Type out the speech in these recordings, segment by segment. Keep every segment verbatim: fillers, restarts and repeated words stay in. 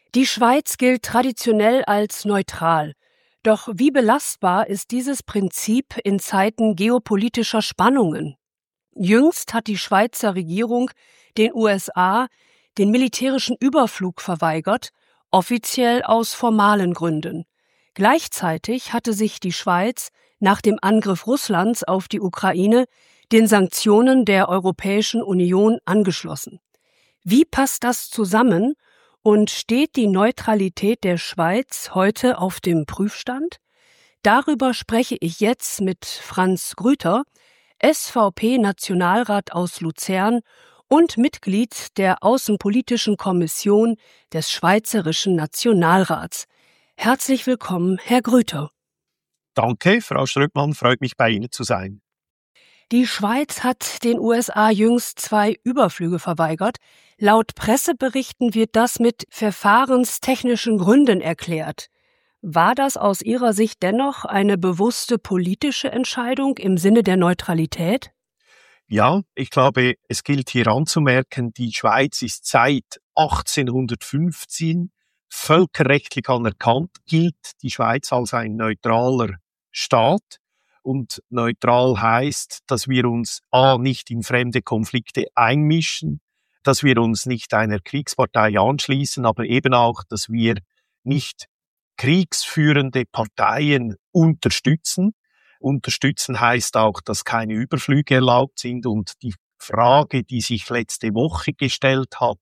Die Schweiz gilt traditionell als neutral. Doch wie belastbar ist dieses Prinzip in Zeiten geopolitischer Spannungen? Jüngst hat die Schweizer Regierung den U S A den militärischen Überflug verweigert, offiziell aus formalen Gründen. Gleichzeitig hatte sich die Schweiz nach dem Angriff Russlands auf die Ukraine den Sanktionen der Europäischen Union angeschlossen. Wie passt das zusammen und steht die Neutralität der Schweiz heute auf dem Prüfstand? Darüber spreche ich jetzt mit Franz Grüter, S V P-Nationalrat aus Luzern und Mitglied der Außenpolitischen Kommission des Schweizerischen Nationalrats. Herzlich willkommen, Herr Grüter. Danke, Frau Ströckmann, freut mich, bei Ihnen zu sein. Die Schweiz hat den U S A jüngst zwei Überflüge verweigert. Laut Presseberichten wird das mit verfahrenstechnischen Gründen erklärt. War das aus Ihrer Sicht dennoch eine bewusste politische Entscheidung im Sinne der Neutralität? Ja, ich glaube, es gilt hier anzumerken, die Schweiz ist seit achtzehnhundertfünfzehn völkerrechtlich anerkannt, gilt die Schweiz als ein neutraler Staat. Und neutral heißt, dass wir uns a. nicht in fremde Konflikte einmischen, dass wir uns nicht einer Kriegspartei anschließen, aber eben auch, dass wir nicht kriegsführende Parteien unterstützen. Unterstützen heißt auch, dass keine Überflüge erlaubt sind. Und die Frage, die sich letzte Woche gestellt hat,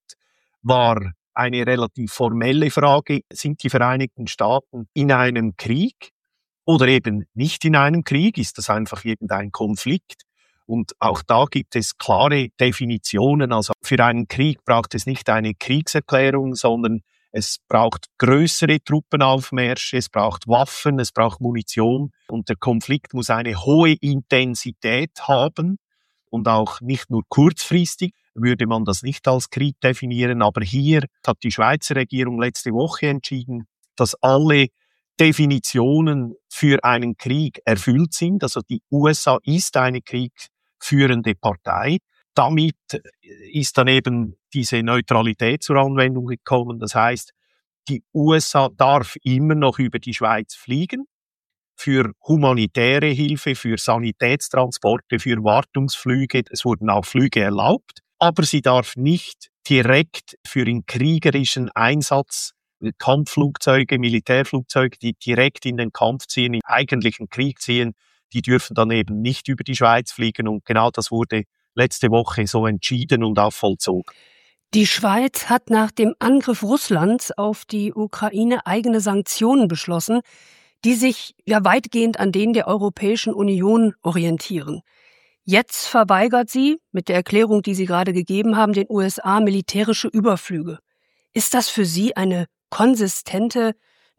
war eine relativ formelle Frage. Sind die Vereinigten Staaten in einem Krieg oder eben nicht in einem Krieg? Ist das einfach irgendein Konflikt? Und auch da gibt es klare Definitionen. Also für einen Krieg braucht es nicht eine Kriegserklärung, sondern es braucht größere Truppenaufmärsche, es braucht Waffen, es braucht Munition und der Konflikt muss eine hohe Intensität haben und auch nicht nur kurzfristig, würde man das nicht als Krieg definieren. Aber hier hat die Schweizer Regierung letzte Woche entschieden, dass alle Definitionen für einen Krieg erfüllt sind. Also die U S A ist eine kriegführende Partei. Damit ist dann eben diese Neutralität zur Anwendung gekommen. Das heißt, die U S A darf immer noch über die Schweiz fliegen, für humanitäre Hilfe, für Sanitätstransporte, für Wartungsflüge. Es wurden auch Flüge erlaubt, aber sie darf nicht direkt für den kriegerischen Einsatz Kampfflugzeuge, Militärflugzeuge, die direkt in den Kampf ziehen, in eigentlichen Krieg ziehen, die dürfen dann eben nicht über die Schweiz fliegen. Und genau das wurde letzte Woche so entschieden und auch vollzogen. Die Schweiz hat nach dem Angriff Russlands auf die Ukraine eigene Sanktionen beschlossen, die sich ja weitgehend an denen der Europäischen Union orientieren. Jetzt verweigert sie, mit der Erklärung, die Sie gerade gegeben haben, den U S A militärische Überflüge. Ist das für Sie eine konsistente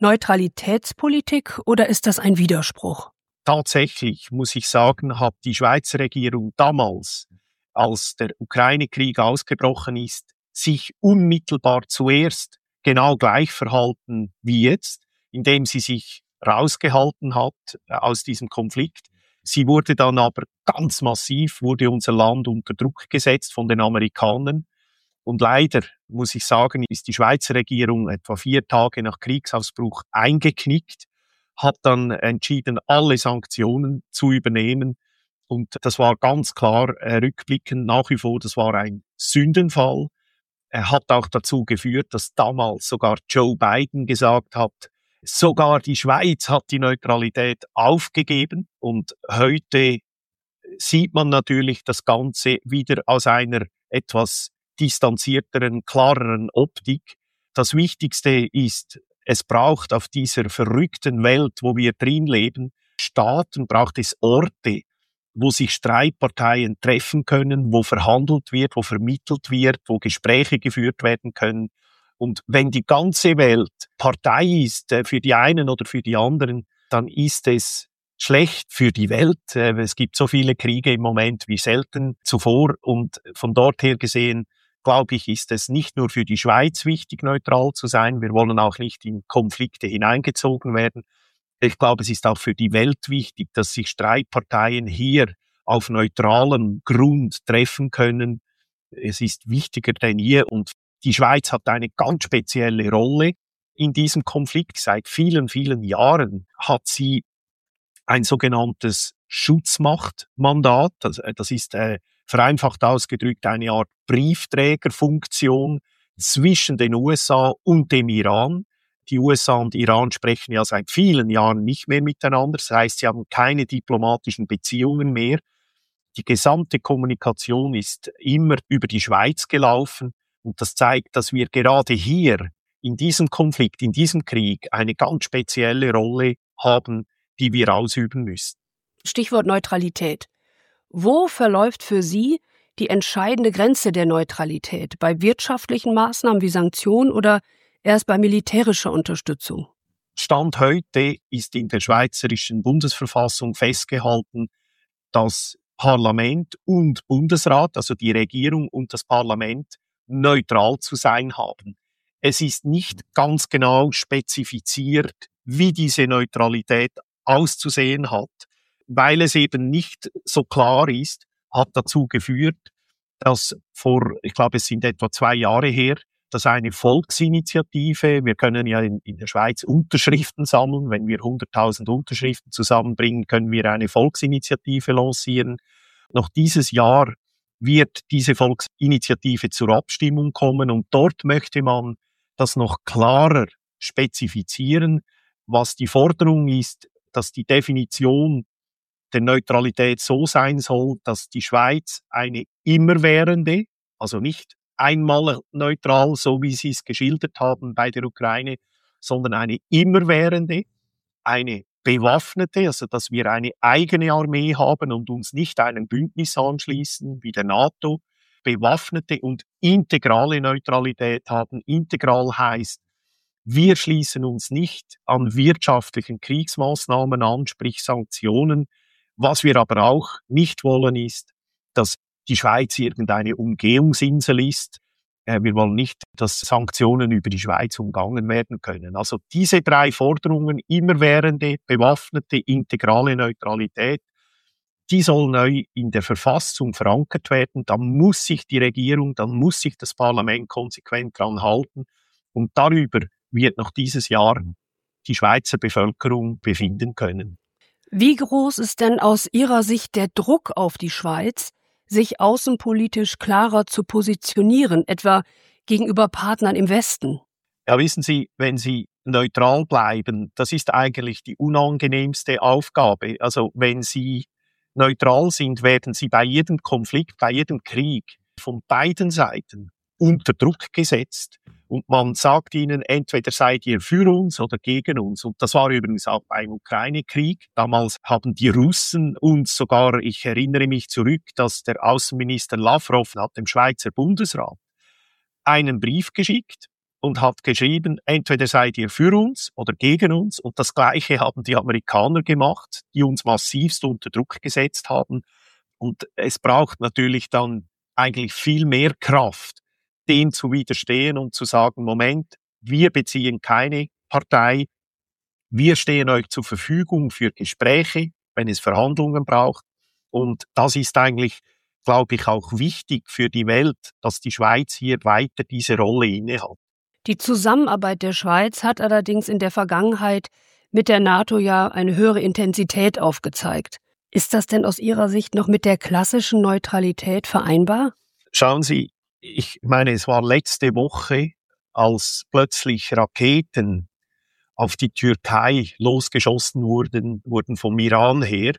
Neutralitätspolitik oder ist das ein Widerspruch? Tatsächlich, muss ich sagen, hat die Schweizer Regierung damals, als der Ukraine-Krieg ausgebrochen ist, sich unmittelbar zuerst genau gleich verhalten wie jetzt, indem sie sich rausgehalten hat aus diesem Konflikt. Sie wurde dann aber ganz massiv, wurde unser Land unter Druck gesetzt von den Amerikanern. Und leider, muss ich sagen, ist die Schweizer Regierung etwa vier Tage nach Kriegsausbruch eingeknickt, hat dann entschieden, alle Sanktionen zu übernehmen. Und das war ganz klar äh, rückblickend nach wie vor, das war ein Sündenfall. Er hat auch dazu geführt, dass damals sogar Joe Biden gesagt hat, sogar die Schweiz hat die Neutralität aufgegeben. Und heute sieht man natürlich das Ganze wieder aus einer etwas distanzierteren, klareren Optik. Das Wichtigste ist, es braucht auf dieser verrückten Welt, wo wir drin leben, Staaten, braucht es Orte, wo sich Streitparteien treffen können, wo verhandelt wird, wo vermittelt wird, wo Gespräche geführt werden können. Und wenn die ganze Welt Partei ist äh, für die einen oder für die anderen, dann ist es schlecht für die Welt. Äh, es gibt so viele Kriege im Moment wie selten zuvor. Und von dort her gesehen, glaube ich, ist es nicht nur für die Schweiz wichtig, neutral zu sein. Wir wollen auch nicht in Konflikte hineingezogen werden. Ich glaube, es ist auch für die Welt wichtig, dass sich Streitparteien hier auf neutralem Grund treffen können. Es ist wichtiger denn je und Die Schweiz hat eine ganz spezielle Rolle in diesem Konflikt. Seit vielen, vielen Jahren hat sie ein sogenanntes Schutzmachtmandat. Das, das ist äh, vereinfacht ausgedrückt eine Art Briefträgerfunktion zwischen den U S A und dem Iran. Die U S A und Iran sprechen ja seit vielen Jahren nicht mehr miteinander. Das heißt, sie haben keine diplomatischen Beziehungen mehr. Die gesamte Kommunikation ist immer über die Schweiz gelaufen. Und das zeigt, dass wir gerade hier in diesem Konflikt, in diesem Krieg eine ganz spezielle Rolle haben, die wir ausüben müssen. Stichwort Neutralität. Wo verläuft für Sie die entscheidende Grenze der Neutralität? Bei wirtschaftlichen Maßnahmen wie Sanktionen oder erst bei militärischer Unterstützung? Stand heute ist in der schweizerischen Bundesverfassung festgehalten, dass Parlament und Bundesrat, also die Regierung und das Parlament, neutral zu sein haben. Es ist nicht ganz genau spezifiziert, wie diese Neutralität auszusehen hat. Weil es eben nicht so klar ist, hat dazu geführt, dass vor, ich glaube, es sind etwa zwei Jahre her, dass eine Volksinitiative, wir können ja in, in der Schweiz Unterschriften sammeln, wenn wir hunderttausend Unterschriften zusammenbringen, können wir eine Volksinitiative lancieren. Noch dieses Jahr wird diese Volksinitiative zur Abstimmung kommen und dort möchte man das noch klarer spezifizieren, was die Forderung ist, dass die Definition der Neutralität so sein soll, dass die Schweiz eine immerwährende, also nicht einmal neutral, so wie Sie es geschildert haben bei der Ukraine, sondern eine immerwährende, eine bewaffnete, also dass wir eine eigene Armee haben und uns nicht einem Bündnis anschließen wie der NATO, bewaffnete und integrale Neutralität haben. Integral heißt, wir schließen uns nicht an wirtschaftlichen Kriegsmaßnahmen an, sprich Sanktionen. Was wir aber auch nicht wollen, ist, dass die Schweiz irgendeine Umgehungsinsel ist. Wir wollen nicht, dass Sanktionen über die Schweiz umgangen werden können. Also diese drei Forderungen, immerwährende, bewaffnete, integrale Neutralität, die soll neu in der Verfassung verankert werden. Da muss sich die Regierung, dann muss sich das Parlament konsequent dran halten. Und darüber wird noch dieses Jahr die Schweizer Bevölkerung befinden können. Wie groß ist denn aus Ihrer Sicht der Druck auf die Schweiz, sich außenpolitisch klarer zu positionieren, etwa gegenüber Partnern im Westen? Ja, wissen Sie, wenn Sie neutral bleiben, das ist eigentlich die unangenehmste Aufgabe. Also wenn Sie neutral sind, werden Sie bei jedem Konflikt, bei jedem Krieg von beiden Seiten unter Druck gesetzt. Und man sagt ihnen, entweder seid ihr für uns oder gegen uns. Und das war übrigens auch beim Ukraine-Krieg. Damals haben die Russen uns sogar, ich erinnere mich zurück, dass der Außenminister Lavrov hat dem Schweizer Bundesrat einen Brief geschickt und hat geschrieben, entweder seid ihr für uns oder gegen uns. Und das Gleiche haben die Amerikaner gemacht, die uns massivst unter Druck gesetzt haben. Und es braucht natürlich dann eigentlich viel mehr Kraft, dem zu widerstehen und zu sagen, Moment, wir beziehen keine Partei, wir stehen euch zur Verfügung für Gespräche, wenn es Verhandlungen braucht. Und das ist eigentlich, glaube ich, auch wichtig für die Welt, dass die Schweiz hier weiter diese Rolle innehat. Die Zusammenarbeit der Schweiz hat allerdings in der Vergangenheit mit der NATO ja eine höhere Intensität aufgezeigt. Ist das denn aus Ihrer Sicht noch mit der klassischen Neutralität vereinbar? Schauen Sie, ich meine, es war letzte Woche, als plötzlich Raketen auf die Türkei losgeschossen wurden, wurden vom Iran her,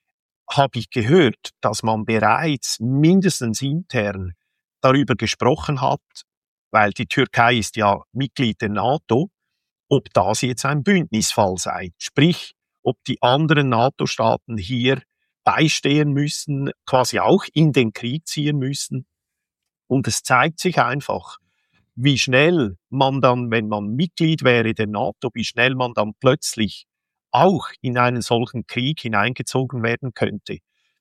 habe ich gehört, dass man bereits mindestens intern darüber gesprochen hat, weil die Türkei ist ja Mitglied der NATO, ob das jetzt ein Bündnisfall sei. Sprich, ob die anderen NATO-Staaten hier beistehen müssen, quasi auch in den Krieg ziehen müssen. Und es zeigt sich einfach, wie schnell man dann, wenn man Mitglied wäre der NATO, wie schnell man dann plötzlich auch in einen solchen Krieg hineingezogen werden könnte.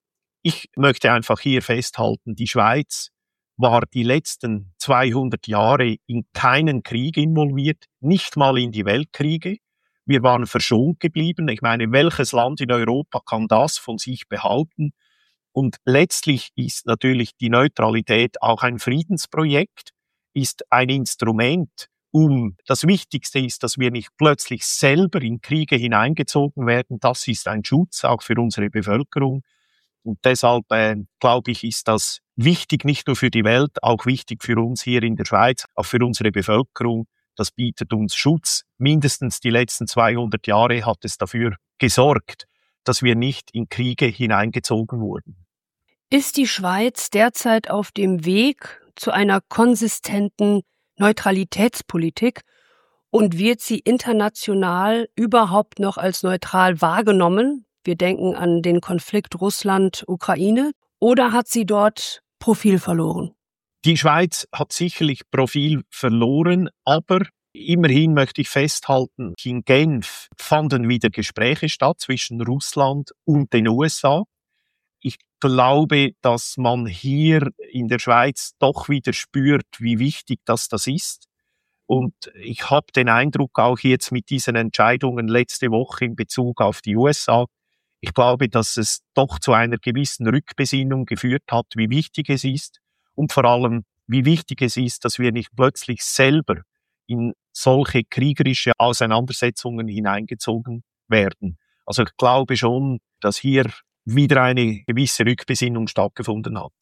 Ich möchte einfach hier festhalten, die Schweiz war die letzten zweihundert Jahre in keinen Krieg involviert, nicht mal in die Weltkriege. Wir waren verschont geblieben. Ich meine, welches Land in Europa kann das von sich behaupten? Und letztlich ist natürlich die Neutralität auch ein Friedensprojekt. ist ein Instrument, um, das Wichtigste ist, dass wir nicht plötzlich selber in Kriege hineingezogen werden. Das ist ein Schutz auch für unsere Bevölkerung. Und deshalb, äh, glaube ich, ist das wichtig, nicht nur für die Welt, auch wichtig für uns hier in der Schweiz, auch für unsere Bevölkerung. Das bietet uns Schutz. Mindestens die letzten zweihundert Jahre hat es dafür gesorgt, dass wir nicht in Kriege hineingezogen wurden. Ist die Schweiz derzeit auf dem Weg zu einer konsistenten Neutralitätspolitik und wird sie international überhaupt noch als neutral wahrgenommen? Wir denken an den Konflikt Russland-Ukraine. Oder hat sie dort Profil verloren? Die Schweiz hat sicherlich Profil verloren, aber immerhin möchte ich festhalten, in Genf fanden wieder Gespräche statt zwischen Russland und den U S A. Ich glaube, dass man hier in der Schweiz doch wieder spürt, wie wichtig das, das ist. Und ich habe den Eindruck, auch jetzt mit diesen Entscheidungen letzte Woche in Bezug auf die U S A, ich glaube, dass es doch zu einer gewissen Rückbesinnung geführt hat, wie wichtig es ist und vor allem, wie wichtig es ist, dass wir nicht plötzlich selber in solche kriegerische Auseinandersetzungen hineingezogen werden. Also ich glaube schon, dass hier wieder eine gewisse Rückbesinnung stattgefunden hat.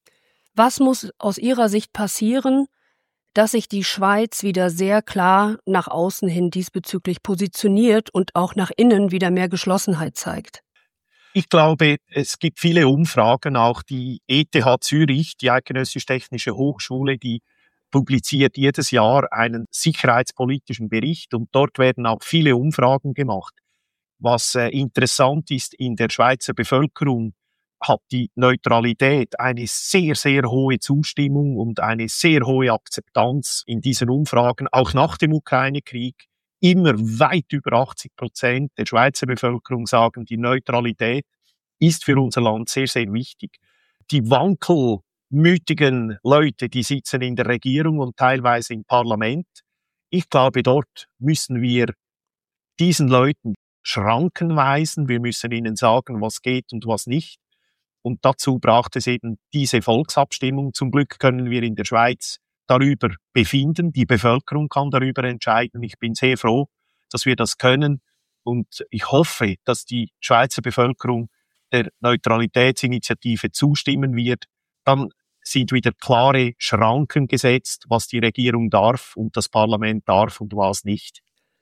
Was muss aus Ihrer Sicht passieren, dass sich die Schweiz wieder sehr klar nach außen hin diesbezüglich positioniert und auch nach innen wieder mehr Geschlossenheit zeigt? Ich glaube, es gibt viele Umfragen, auch die E T H Zürich, die Eidgenössische Technische Hochschule, die publiziert jedes Jahr einen sicherheitspolitischen Bericht und dort werden auch viele Umfragen gemacht. Was äh, interessant ist, in der Schweizer Bevölkerung hat die Neutralität eine sehr, sehr hohe Zustimmung und eine sehr hohe Akzeptanz in diesen Umfragen, auch nach dem Ukraine-Krieg. Immer weit über achtzig Prozent der Schweizer Bevölkerung sagen, die Neutralität ist für unser Land sehr, sehr wichtig. Die wankelmütigen Leute, die sitzen in der Regierung und teilweise im Parlament. Ich glaube, dort müssen wir diesen Leuten Schranken weisen. Wir müssen ihnen sagen, was geht und was nicht. Und dazu braucht es eben diese Volksabstimmung. Zum Glück können wir in der Schweiz darüber befinden. Die Bevölkerung kann darüber entscheiden. Ich bin sehr froh, dass wir das können. Und ich hoffe, dass die Schweizer Bevölkerung der Neutralitätsinitiative zustimmen wird. Dann sind wieder klare Schranken gesetzt, was die Regierung darf und das Parlament darf und was nicht.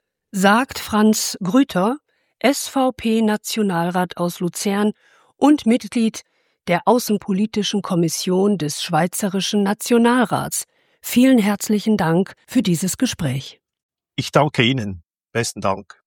Sagt Franz Grüter, S V P-Nationalrat aus Luzern und Mitglied der Außenpolitischen Kommission des Schweizerischen Nationalrats. Vielen herzlichen Dank für dieses Gespräch. Ich danke Ihnen. Besten Dank.